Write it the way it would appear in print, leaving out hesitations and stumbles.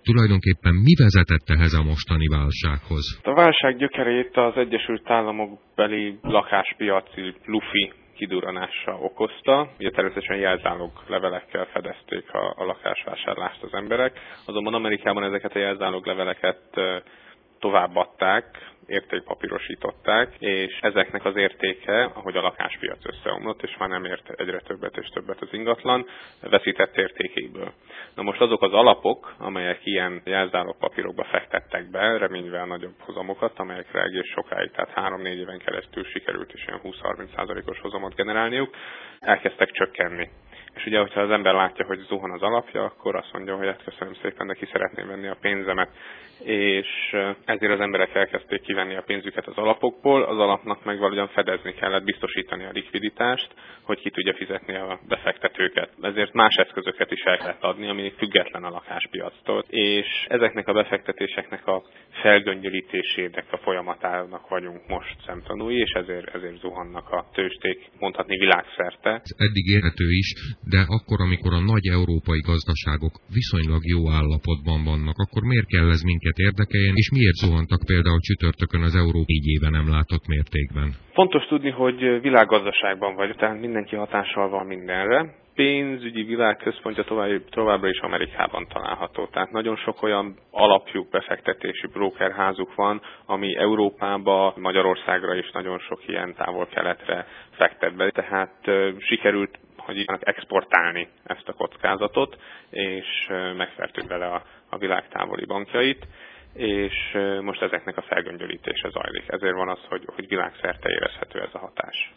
Tulajdonképpen mi vezetett ehhez a mostani válsághoz? A válság gyökerét az Egyesült Államok beli lakáspiaci lufi kidurranása okozta. Ugye természetesen jelzálog levelekkel fedezték a lakásvásárlást az emberek, azonban Amerikában ezeket a jelzálog leveleket továbbadták, értékpapírosították, és ezeknek az értéke, ahogy a lakáspiac összeomlott, és már nem ért egyre többet és többet az ingatlan, veszített értékéből. Na most azok az alapok, amelyek ilyen jelzálogpapírokba fektettek be, reményve a nagyobb hozamokat, amelyekre egész sokáig, tehát 3-4 éven keresztül sikerült is olyan 20-30%-os hozamot generálniuk, elkezdtek csökkenni. És ugye, hogyha az ember látja, hogy zuhan az alapja, akkor azt mondja, hogy hát köszönöm szépen, de ki szeretném venni a pénzemet. És ezért az emberek elkezdték kivenni a pénzüket az alapokból, az alapnak meg valahogyan fedezni kellett, biztosítani a likviditást, hogy ki tudja fizetni a befektetőket. Ezért más eszközöket is el kellett adni, ami független a lakáspiactól. És ezeknek a befektetéseknek a felgöngyölítésének a folyamatának vagyunk most szemtanúi, és ezért zuhannak a tőzsdék, mondhatni világszerte. Eddig érhető is, de akkor, amikor a nagy európai gazdaságok viszonylag jó állapotban vannak, akkor miért kell ez minket érdekeljen, és miért zuhantak például csütörtökön az euró 4 éve nem látott mértékben? Fontos tudni, hogy világgazdaságban vagyunk, tehát mindenki hatással van mindenre. Pénzügyi világközpontja továbbra is Amerikában található. Tehát nagyon sok olyan alapjuk, befektetési brókerházuk van, ami Európába, Magyarországra is nagyon sok ilyen távol-keletre fektet be. Tehát sikerült, hogy exportálni ezt a kockázatot, és megfertőt bele a világ távoli bankjait, és most ezeknek a felgöngyölítése zajlik. Ezért van az, hogy világszerte érezhető ez a hatás.